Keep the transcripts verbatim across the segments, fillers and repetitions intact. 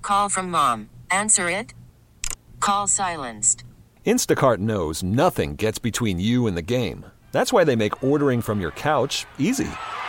Call from mom. Answer it. Call silenced. Instacart knows nothing gets between you and the game. That's why they make ordering from your couch easy.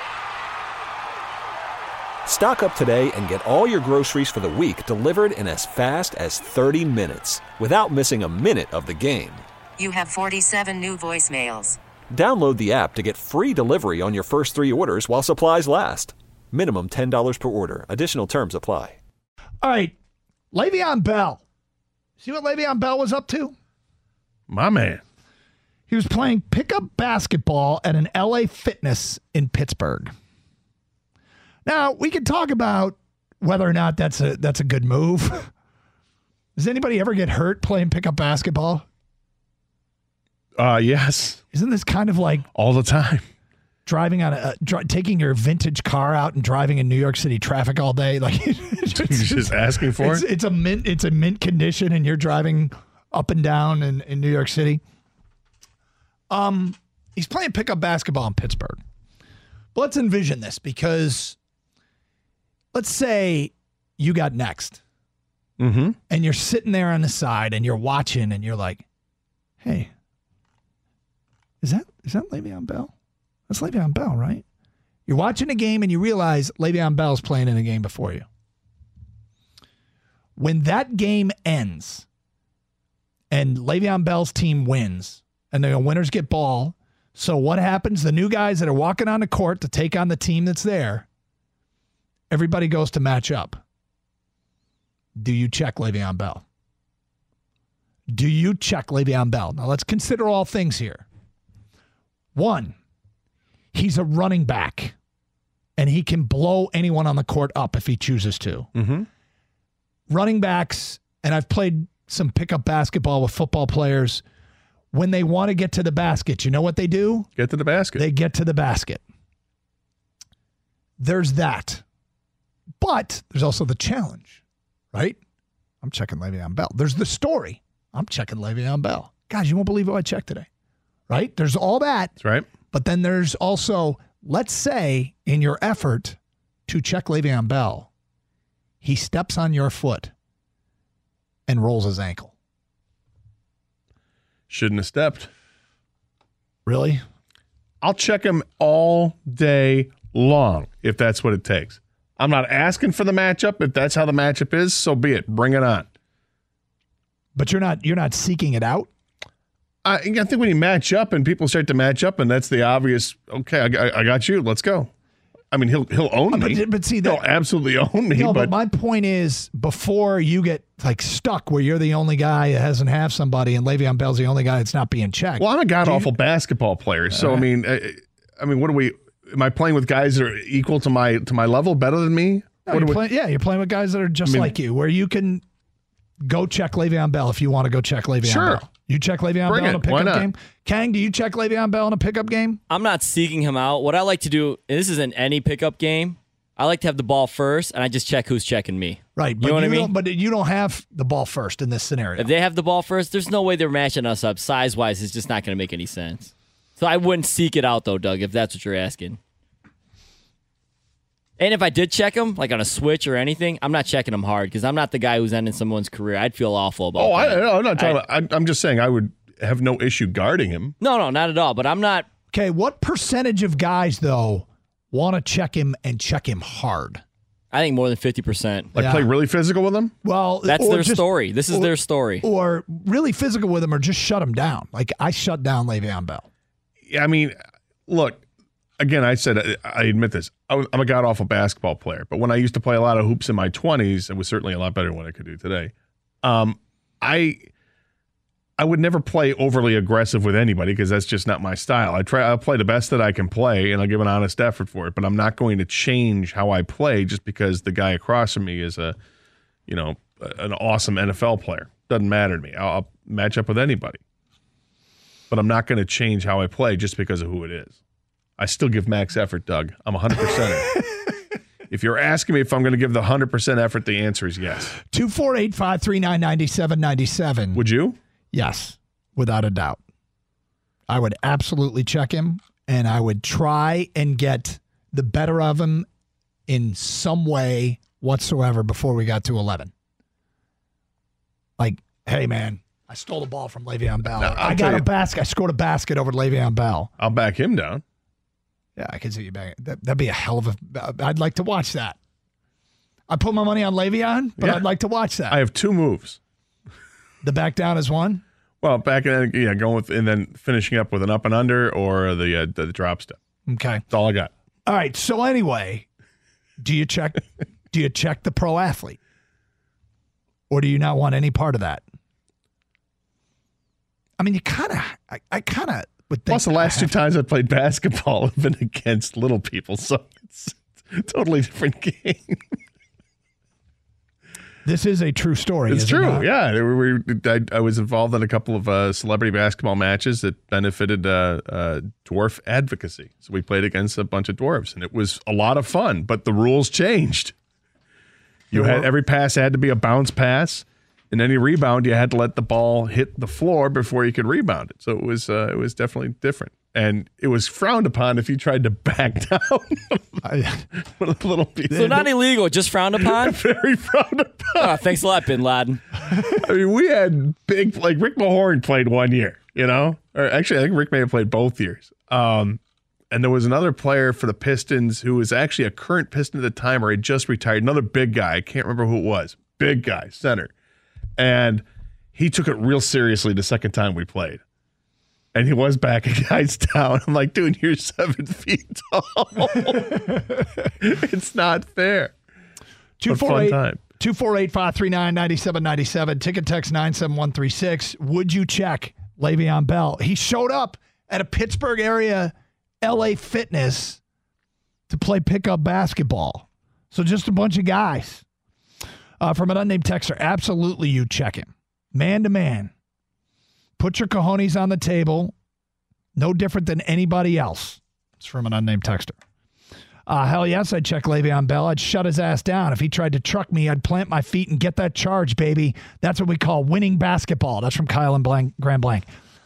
Stock up today and get all your groceries for the week delivered in as fast as thirty minutes without missing a minute of the game. You have forty-seven new voicemails. Download the app to get free delivery on your first three orders while supplies last. Minimum ten dollars per order. Additional terms apply. All right, Le'Veon Bell. See what Le'Veon Bell was up to? My man. He was playing pickup basketball at an L A Fitness in Pittsburgh. Now, we can talk about whether or not that's a that's a good move. Does anybody ever get hurt playing pickup basketball? Uh, yes. Isn't this kind of like all the time? Driving on a, dri- taking your vintage car out and driving in New York City traffic all day, like it's, you're just asking for it's, it. It's a mint. It's a mint condition, and you're driving up and down in, in New York City. Um, he's playing pickup basketball in Pittsburgh. But let's envision this, because let's say you got next, mm-hmm. and you're sitting there on the side, and you're watching, and you're like, "Hey, is that is that Le'Veon Bell? That's Le'Veon Bell, right?" You're watching a game and you realize Le'Veon Bell's playing in a game before you. When that game ends and Le'Veon Bell's team wins and the winners get ball, so what happens? The new guys that are walking on the court to take on the team that's there, everybody goes to match up. Do you check Le'Veon Bell? Do you check Le'Veon Bell? Now let's consider all things here. One, he's a running back, and he can blow anyone on the court up if he chooses to. Mm-hmm. Running backs, and I've played some pickup basketball with football players, when they want to get to the basket, you know what they do? Get to the basket. They get to the basket. There's that. But there's also the challenge, right? I'm checking Le'Veon Bell. There's the story. I'm checking Le'Veon Bell. Guys, you won't believe who I checked today. Right? There's all that. That's right. But then there's also, let's say, in your effort to check Le'Veon Bell, he steps on your foot and rolls his ankle. Shouldn't have stepped. Really? I'll check him all day long if that's what it takes. I'm not asking for the matchup. If that's how the matchup is, so be it. Bring it on. But you're not you're not seeking it out? I, I think when you match up and people start to match up, and that's the obvious, okay, I, I got you, let's go. I mean, he'll he'll own me. But, but see, that, he'll absolutely own me. No, but, but my point is, before you get like stuck where you're the only guy that doesn't have somebody, and Le'Veon Bell's the only guy that's not being checked. Well, I'm a god awful basketball player, so uh, I mean, I, I mean, what are we? Am I playing with guys that are equal to my to my level, better than me? No, what you're we, playing, yeah, you're playing with guys that are just I mean, like you, where you can go check Le'Veon Bell if you want to go check Le'Veon sure. Bell. You check Le'Veon Bring Bell in a it. Why pickup not? game? Kang, do you check Le'Veon Bell in a pickup game? I'm not seeking him out. What I like to do, and this isn't any pickup game, I like to have the ball first, and I just check who's checking me. Right. You but know what you I mean? Don't, but you don't have the ball first in this scenario. If they have the ball first, there's no way they're matching us up. Size-wise, it's just not going to make any sense. So I wouldn't seek it out, though, Doug, if that's what you're asking. And if I did check him, like on a switch or anything, I'm not checking him hard because I'm not the guy who's ending someone's career. I'd feel awful about oh, that. I, I'm not talking I, about, I, I'm just saying I would have no issue guarding him. No, no, not at all. But I'm not. Okay, what percentage of guys, though, want to check him and check him hard? I think more than fifty percent. Like Yeah. play really physical with him? Well, That's or their just- story. This is or- their story. Or really physical with him or just shut him down. Like I shut down Le'Veon Bell. I mean, look, again, I said, I admit this. I was, I'm a god-awful basketball player, but when I used to play a lot of hoops in my twenties, it was certainly a lot better than what I could do today. Um, I I would never play overly aggressive with anybody because that's just not my style. I try, I'll play the best that I can play, and I'll give an honest effort for it, but I'm not going to change how I play just because the guy across from me is a, you know, an awesome N F L player. Doesn't matter to me. I'll, I'll match up with anybody. But I'm not going to change how I play just because of who it is. I still give max effort, Doug. I'm one hundred percent. If you're asking me if I'm going to give the one hundred percent effort, the answer is yes. two four eight, five three nine, nine seven nine seven. Would you? Yes, without a doubt. I would absolutely check him, and I would try and get the better of him in some way whatsoever before we got to eleven. Like, hey, man, I stole the ball from Le'Veon Bell. Now, I'll I tell got a you- basket. I scored a basket over Le'Veon Bell. I'll back him down. Yeah, I can see you back. That, that'd be a hell of a. I'd like to watch that. I put my money on Le'Veon, but Yeah. I'd like to watch that. I have two moves. The back down is one. Well, back in, yeah, going with and then finishing up with an up and under or the uh, the, the drop step. Okay. That's all I got. All right. So anyway, do you check? do you check the pro athlete, or do you not want any part of that? I mean, you kind of. I, I kind of would think. Plus, the last I two have- times I played basketball have been against little people, so it's a totally different game. This is a true story. It's is it true. not? Yeah, we, we, I, I was involved in a couple of uh, celebrity basketball matches that benefited uh, uh, dwarf advocacy. So we played against a bunch of dwarves, and it was a lot of fun. But the rules changed. You had every pass had to be a bounce pass, and any rebound you had to let the ball hit the floor before you could rebound it. So it was uh, it was definitely different, and it was frowned upon if you tried to back down I- a little bit. So not illegal, just frowned upon. Very frowned upon. Oh, thanks a lot, Bin Laden. I mean, we had big, like Rick Mahorn played one year, you know? Or actually, I think Rick may have played both years. Um, and there was another player for the Pistons who was actually a current Piston at the time or he just retired. Another big guy. I can't remember who it was. Big guy, center. And he took it real seriously the second time we played. And he was backing guys down. I'm like, dude, you're seven feet tall. It's not fair. Two But four fun eight time. two four eight five three nine ninety seven ninety seven. Ticket text nine seven one three six. Would you check Le'Veon Bell? He showed up at a Pittsburgh area L A Fitness to play pickup basketball. So just a bunch of guys. Uh, from an unnamed texter, absolutely you check him. Man to man. Put your cojones on the table. No different than anybody else. It's from an unnamed texter. Uh, hell yes, I'd check Le'Veon Bell. I'd shut his ass down. If he tried to truck me, I'd plant my feet and get that charge, baby. That's what we call winning basketball. That's from Kyle and Blank, Grand Blank.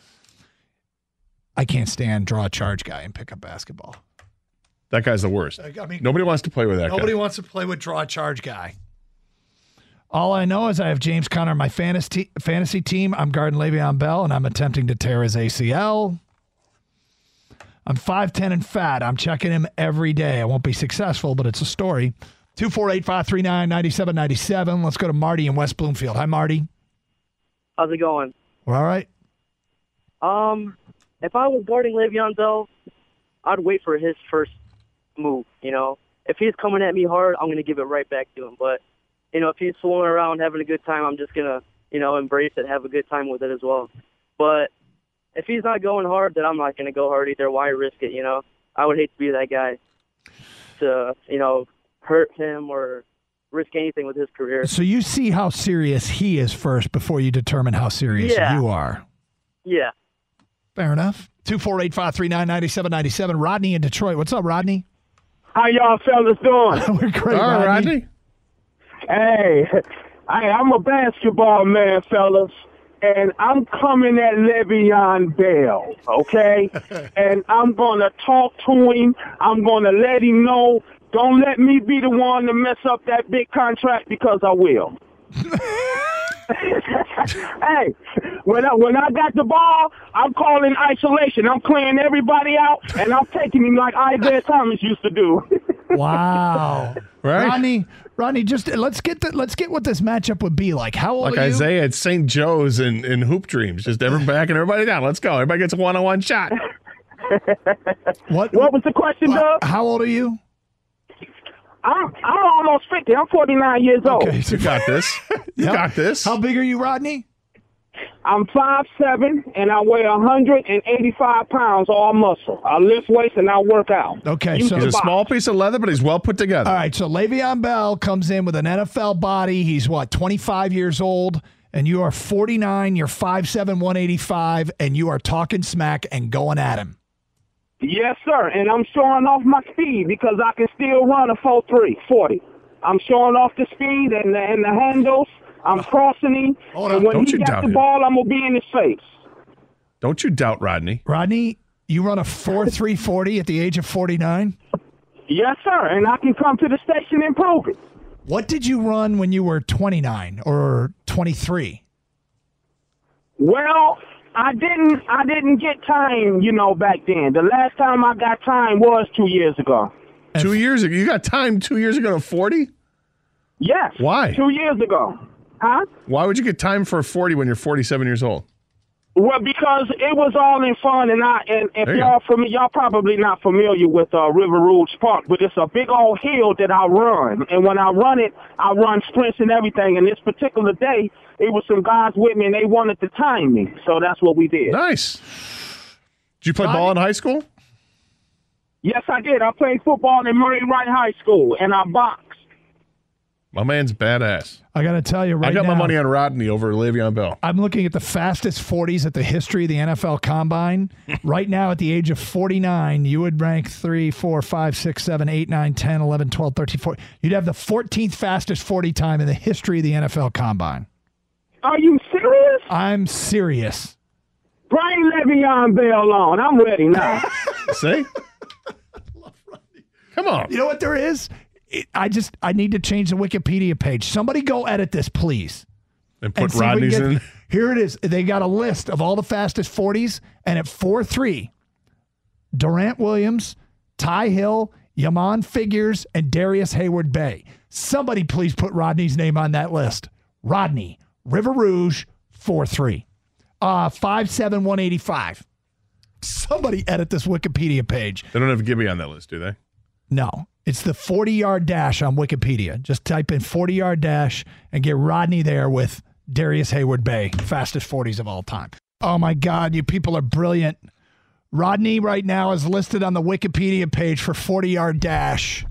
I can't stand draw a charge guy and pick up basketball. That guy's the worst. I mean, Nobody wants to play with that nobody guy. wants to play with draw a charge guy. All I know is I have James Conner on my fantasy fantasy team. I'm guarding Le'Veon Bell, and I'm attempting to tear his A C L. I'm five ten and fat. I'm checking him every day. I won't be successful, but it's a story. two four eight five three nine nine seven nine seven. Let's go to Marty in West Bloomfield. Hi, Marty. How's it going? We're all right? Um, if I was guarding Le'Veon Bell, I'd wait for his first move, you know. If he's coming at me hard, I'm going to give it right back to him. But, you know, if he's fooling around, having a good time, I'm just going to, you know, embrace it, have a good time with it as well. But if he's not going hard, then I'm not going to go hard either. Why risk it, you know? I would hate to be that guy to, you know, hurt him or risk anything with his career. So you see how serious he is first before you determine how serious Yeah. you are. Yeah. Fair enough. two four eight five three nine nine seven nine seven. Rodney in Detroit. What's up, Rodney? How y'all fellas doing? We're great, All right, Rodney. Rodney. Hey, I, I'm a basketball man, fellas, and I'm coming at Le'Veon Bell, okay? And I'm going to talk to him. I'm going to let him know, don't let me be the one to mess up that big contract because I will. Hey, when I, when I got the ball, I'm calling isolation. I'm clearing everybody out, and I'm taking him like Isaiah Thomas used to do. Wow. Right? Rodney, Rodney, just let's get the, let's get what this matchup would be like. How old Like are you? Isaiah at Saint Joe's in, in Hoop Dreams. Just everybody backing everybody down. Let's go. Everybody gets a one-on-one shot. What, What was the question, Doug? How old are you? I'm I'm almost fifty. I'm forty-nine years old. Okay, so You got this. You Yep. got this. How big are you, Rodney? I'm five seven and I weigh one hundred eighty-five pounds all muscle. I lift weights and I work out. Okay, You so He's a box. small piece of leather, but he's well put together. all right, so Le'Veon Bell comes in with an N F L body. He's what, twenty-five years old, and you are forty-nine. You're five seven, one eighty-five, and you are talking smack and going at him. Yes, sir. And I'm showing off my speed because I can still run a four three, forty. I'm showing off the speed and the, and the handles. I'm crossing him. Hold and on. when Don't he you got doubt the him. ball, I'm going to be in his face. Don't you doubt Rodney. Rodney, you run a four three forty at the age of forty-nine. Yes, sir. And I can come to the station and prove it. What did you run when you were twenty-nine or twenty-three? Well, I didn't. I didn't get time, you know, back then. The last time I got time was two years ago. Two years ago? You got time two years ago to forty? Yes. Why? Two years ago. Huh? Why would you get time for forty when you're forty-seven years old? Well, because it was all in fun, and I and if There you y'all from y'all probably not familiar with uh, River Rouge Park, but it's a big old hill that I run, and when I run it, I run sprints and everything. And this particular day, it was some guys with me, and they wanted to time me, so that's what we did. Nice. Did you play ball in high school? Yes, I did. I played football in Murray Wright High School, and I boxed. My man's badass. I got to tell you right I got now, my money on Rodney over Le'Veon Bell. I'm looking at the fastest forties at the history of the N F L Combine. Right now, at the age of forty-nine, you would rank three, four, five, six, seven, eight, nine, ten, eleven, twelve, thirteen, fourteen. You'd have the fourteenth fastest forty time in the history of the N F L Combine. Are you serious? I'm serious. Bring Le'Veon Bell on. I'm ready now. See? Come on. You know what there is? It, I just, I need to change the Wikipedia page. Somebody go edit this, please. And put And see if we Rodney's can get- in. Here it is. They got a list of all the fastest forties, and at four three, Durant Williams, Ty Hill, Yaman Figures, and Darius Hayward Bay. Somebody please put Rodney's name on that list. Rodney, River Rouge, four three. Uh, five seven, one eighty-five. Somebody edit this Wikipedia page. They don't have Gibby on that list, do they? No, it's the forty-yard dash on Wikipedia. Just type in forty-yard dash and get Rodney there with Darius Hayward Bay, fastest forties of all time. Oh, my God, you people are brilliant. Rodney right now is listed on the Wikipedia page for forty-yard dash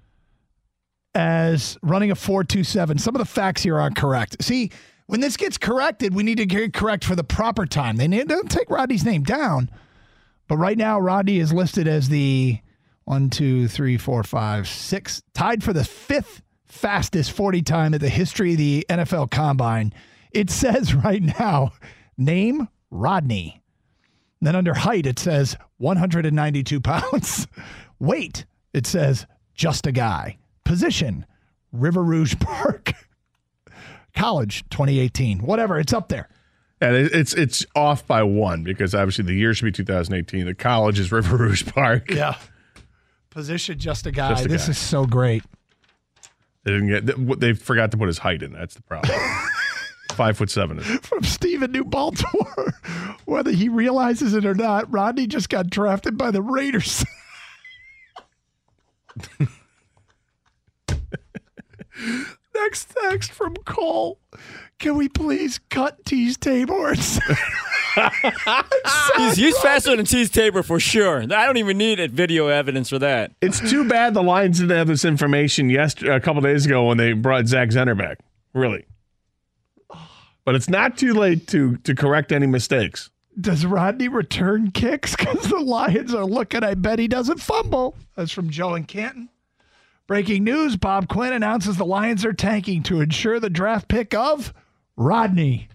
as running a four two seven. Some of the facts here aren't correct. See, when this gets corrected, we need to get it correct for the proper time. They need, don't take Rodney's name down. But right now, Rodney is listed as the one, two, three, four, five, six, tied for the fifth fastest forty time at the history of the N F L Combine. It says right now, name Rodney. And then under height, it says one hundred ninety-two pounds. Weight, it says just a guy. Position, River Rouge Park. College, twenty eighteen. Whatever, it's up there. And it- it's it's off by one because obviously the year should be two thousand eighteen. The college is River Rouge Park. Yeah. Position, just a guy. Just a this guy. is so great. They didn't get. They forgot to put his height in. That's the problem. Five foot seven. Is From Stephen New Baltimore. Whether he realizes it or not, Rodney just got drafted by the Raiders. Next text from Cole. Can we please cut T's Tabor's? He's, he's faster than Cheese Tabor for sure. I don't even need a video evidence for that. It's too bad the Lions didn't have this information yesterday, a couple days ago when they brought Zach Zenner back. Really. But it's not too late to to correct any mistakes. Does Rodney return kicks? Because the Lions are looking. I bet he doesn't fumble. That's from Joe and Canton. Breaking news, Bob Quinn announces the Lions are tanking to ensure the draft pick of Rodney.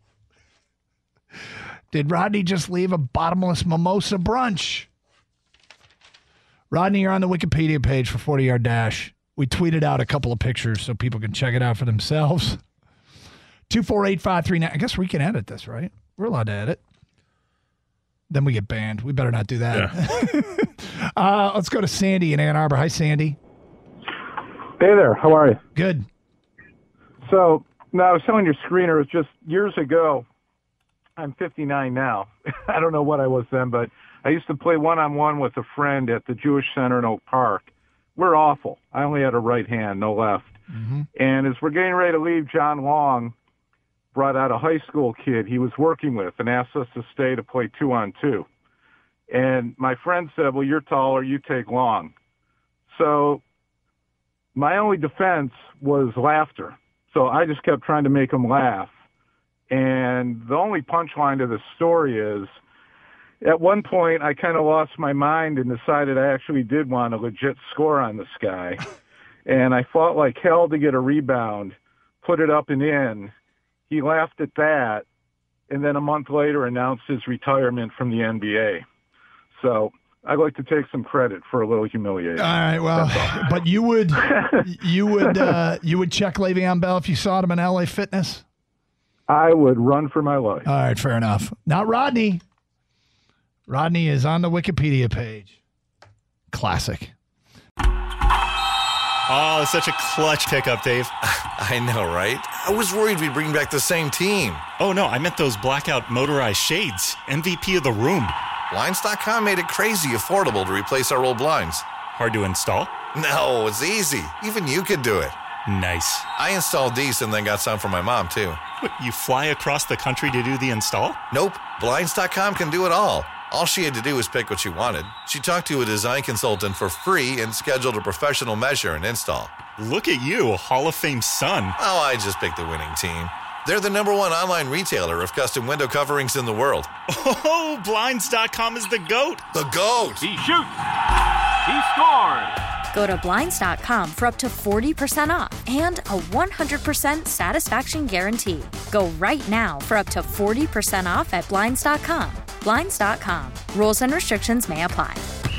Did Rodney just leave a bottomless mimosa brunch? Rodney, you're on the Wikipedia page for forty-yard dash. We tweeted out a couple of pictures so people can check it out for themselves. two four eight five three nine. I guess we can edit this, right? We're allowed to edit. Then we get banned. We better not do that. Yeah. uh, let's go to Sandy in Ann Arbor. Hi, Sandy. Hey there. How are you? Good. So, no, I was telling your screener, it was just years ago. I'm fifty-nine now. I don't know what I was then, but I used to play one-on-one with a friend at the Jewish Center in Oak Park. We're awful. I only had a right hand, no left. Mm-hmm. And as we're getting ready to leave, John Long brought out a high school kid he was working with and asked us to stay to play two-on-two. And my friend said, well, you're taller, you take Long. So my only defense was laughter. So I just kept trying to make him laugh. And the only punchline to the story is, at one point, I kind of lost my mind and decided I actually did want a legit score on this guy. And I fought like hell to get a rebound, put it up and in. He laughed at that, and then a month later announced his retirement from the N B A. So I'd like to take some credit for a little humiliation. All right, well, but you would, you would, uh, you would check Le'Veon Bell if you saw him in L A Fitness? I would run for my life. All right, fair enough. Not Rodney. Rodney is on the Wikipedia page. Classic. Oh, such a clutch pickup, Dave. I know, right? I was worried we'd bring back the same team. Oh, no, I meant those blackout motorized shades. M V P of the room. Blinds dot com made it crazy affordable to replace our old blinds. Hard to install? No, it's easy. Even you could do it. Nice. I installed these and then got some for my mom, too. What, you fly across the country to do the install? Nope. Blinds dot com can do it all. All she had to do was pick what she wanted. She talked to a design consultant for free and scheduled a professional measure and install. Look at you, a Hall of Fame son. Oh, I just picked the winning team. They're the number one online retailer of custom window coverings in the world. Oh, Blinds dot com is the GOAT. The GOAT. He shoots. He scores. Go to Blinds dot com for up to forty percent off and a one hundred percent satisfaction guarantee. Go right now for up to forty percent off at Blinds dot com. Blinds dot com. Rules and restrictions may apply.